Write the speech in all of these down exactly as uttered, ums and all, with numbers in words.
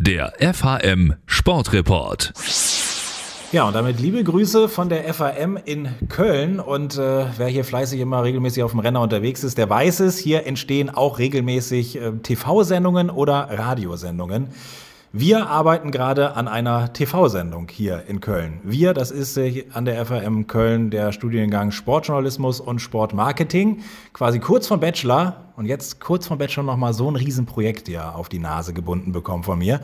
Der F H M Sportreport. Ja, und damit liebe Grüße von der F H M in Köln. Und äh, wer hier fleißig immer regelmäßig auf dem Renner unterwegs ist, der weiß es. Hier entstehen auch regelmäßig äh, T V-Sendungen oder Radiosendungen. Wir arbeiten gerade an einer T V-Sendung hier in Köln. Wir, das ist äh, an der F H M Köln der Studiengang Sportjournalismus und Sportmarketing. Quasi kurz vom Bachelor. Und jetzt kurz vom Bachelor nochmal so ein Riesenprojekt ja auf die Nase gebunden bekommen von mir.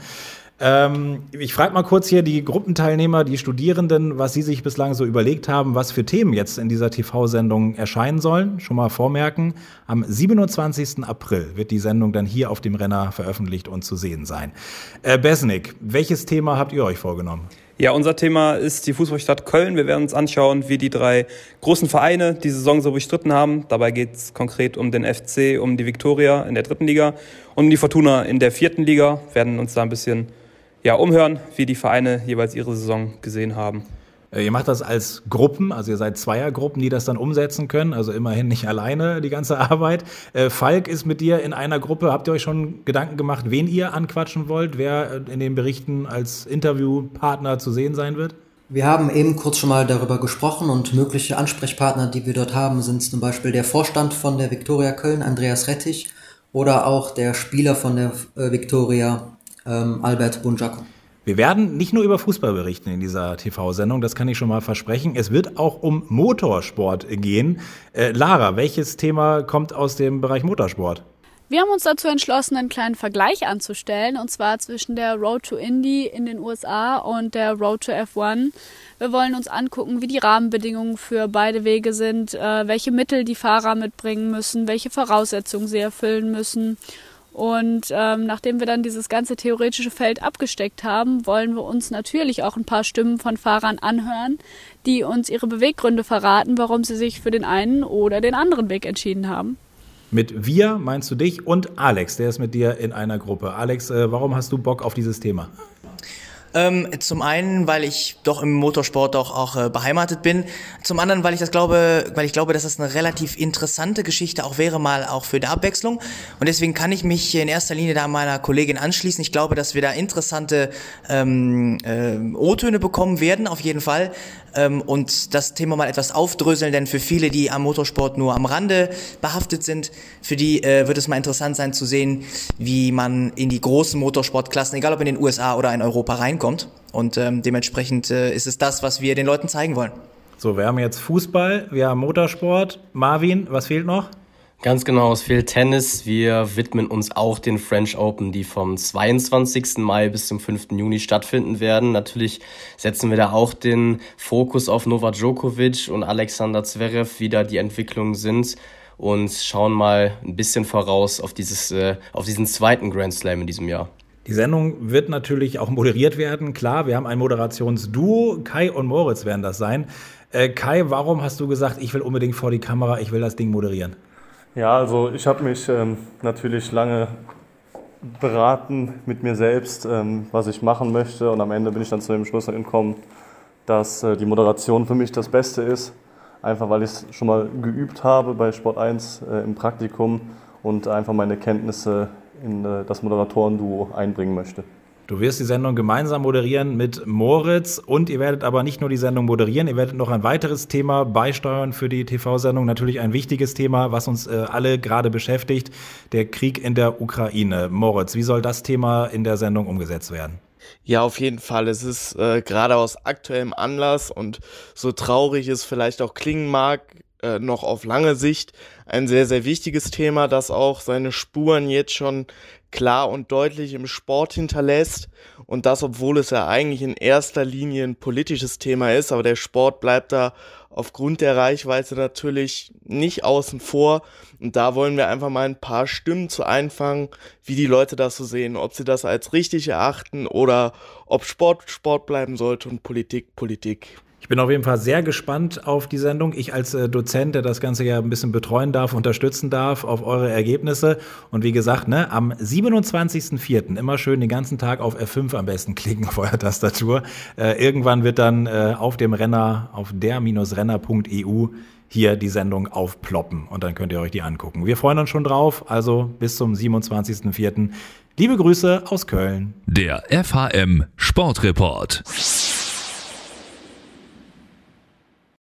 Ähm, ich frage mal kurz hier die Gruppenteilnehmer, die Studierenden, was sie sich bislang so überlegt haben, was für Themen jetzt in dieser T V-Sendung erscheinen sollen. Schon mal vormerken, am siebenundzwanzigsten April wird die Sendung dann hier auf dem Renner veröffentlicht und zu sehen sein. Äh, Besnik, welches Thema habt ihr euch vorgenommen? Ja, unser Thema ist die Fußballstadt Köln. Wir werden uns anschauen, wie die drei großen Vereine die Saison so bestritten haben. Dabei geht es konkret um den F C, um die Viktoria in der dritten Liga und um die Fortuna in der vierten Liga. Wir werden uns da ein bisschen ja, umhören, wie die Vereine jeweils ihre Saison gesehen haben. Ihr macht das als Gruppen, also ihr seid Zweiergruppen, die das dann umsetzen können, also immerhin nicht alleine die ganze Arbeit. Äh, Falk ist mit dir in einer Gruppe. Habt ihr euch schon Gedanken gemacht, wen ihr anquatschen wollt, wer in den Berichten als Interviewpartner zu sehen sein wird? Wir haben eben kurz schon mal darüber gesprochen und mögliche Ansprechpartner, die wir dort haben, sind zum Beispiel der Vorstand von der Viktoria Köln, Andreas Rettich, oder auch der Spieler von der äh, Viktoria, ähm, Albert Bunjako. Wir werden nicht nur über Fußball berichten in dieser T V-Sendung, das kann ich schon mal versprechen. Es wird auch um Motorsport gehen. Äh, Lara, welches Thema kommt aus dem Bereich Motorsport? Wir haben uns dazu entschlossen, einen kleinen Vergleich anzustellen, und zwar zwischen der Road to Indy in den U S A und der Road to F eins. Wir wollen uns angucken, wie die Rahmenbedingungen für beide Wege sind, äh, welche Mittel die Fahrer mitbringen müssen, welche Voraussetzungen sie erfüllen müssen. Und ähm, nachdem wir dann dieses ganze theoretische Feld abgesteckt haben, wollen wir uns natürlich auch ein paar Stimmen von Fahrern anhören, die uns ihre Beweggründe verraten, warum sie sich für den einen oder den anderen Weg entschieden haben. Mit wir meinst du dich und Alex, der ist mit dir in einer Gruppe. Alex, äh, warum hast du Bock auf dieses Thema? Ähm, zum einen, weil ich doch im Motorsport doch auch äh, beheimatet bin. Zum anderen, weil ich das glaube, weil ich glaube, dass das eine relativ interessante Geschichte auch wäre, mal auch für die Abwechslung. Und deswegen kann ich mich in erster Linie da meiner Kollegin anschließen. Ich glaube, dass wir da interessante ähm, äh, O-Töne bekommen werden, auf jeden Fall. Ähm, und das Thema mal etwas aufdröseln, denn für viele, die am Motorsport nur am Rande behaftet sind, für die äh, wird es mal interessant sein zu sehen, wie man in die großen Motorsportklassen, egal ob in den U S A oder in Europa, reinkommt. Und ähm, dementsprechend äh, ist es das, was wir den Leuten zeigen wollen. So, wir haben jetzt Fußball, wir haben Motorsport. Marvin, was fehlt noch? Ganz genau, es fehlt Tennis. Wir widmen uns auch den French Open, die vom zweiundzwanzigsten Mai bis zum fünften Juni stattfinden werden. Natürlich setzen wir da auch den Fokus auf Novak Djokovic und Alexander Zverev, wie da die Entwicklungen sind, und schauen mal ein bisschen voraus auf dieses, äh, auf diesen zweiten Grand Slam in diesem Jahr. Die Sendung wird natürlich auch moderiert werden. Klar, wir haben ein Moderationsduo. Kai und Moritz werden das sein. Äh, Kai, warum hast du gesagt, ich will unbedingt vor die Kamera, ich will das Ding moderieren? Ja, also ich habe mich ähm, natürlich lange beraten mit mir selbst, ähm, was ich machen möchte. Und am Ende bin ich dann zu dem Schluss gekommen, dass äh, die Moderation für mich das Beste ist. Einfach weil ich es schon mal geübt habe bei Sport eins äh, im Praktikum und einfach meine Kenntnisse in das Moderatorenduo einbringen möchte. Du wirst die Sendung gemeinsam moderieren mit Moritz, und ihr werdet aber nicht nur die Sendung moderieren, ihr werdet noch ein weiteres Thema beisteuern für die T V-Sendung. Natürlich ein wichtiges Thema, was uns äh, alle gerade beschäftigt, der Krieg in der Ukraine. Moritz, wie soll das Thema in der Sendung umgesetzt werden? Ja, auf jeden Fall. Es ist äh, gerade aus aktuellem Anlass und so traurig es vielleicht auch klingen mag, äh, noch auf lange Sicht ein sehr, sehr wichtiges Thema, das auch seine Spuren jetzt schon klar und deutlich im Sport hinterlässt, und das, obwohl es ja eigentlich in erster Linie ein politisches Thema ist, aber der Sport bleibt da aufgrund der Reichweite natürlich nicht außen vor, und da wollen wir einfach mal ein paar Stimmen zu einfangen, wie die Leute das so sehen, ob sie das als richtig erachten oder ob Sport Sport bleiben sollte und Politik Politik. Ich bin auf jeden Fall sehr gespannt auf die Sendung. Ich als äh, Dozent, der das Ganze ja ein bisschen betreuen darf, unterstützen darf, auf eure Ergebnisse. Und wie gesagt, ne, am siebenundzwanzigsten vierten immer schön den ganzen Tag auf F fünf am besten klicken auf eurer Tastatur. Äh, irgendwann wird dann äh, auf dem Renner, auf der Renner punkt e u hier die Sendung aufploppen. Und dann könnt ihr euch die angucken. Wir freuen uns schon drauf. Also bis zum siebenundzwanzigsten vierten Liebe Grüße aus Köln. Der F H M Sportreport.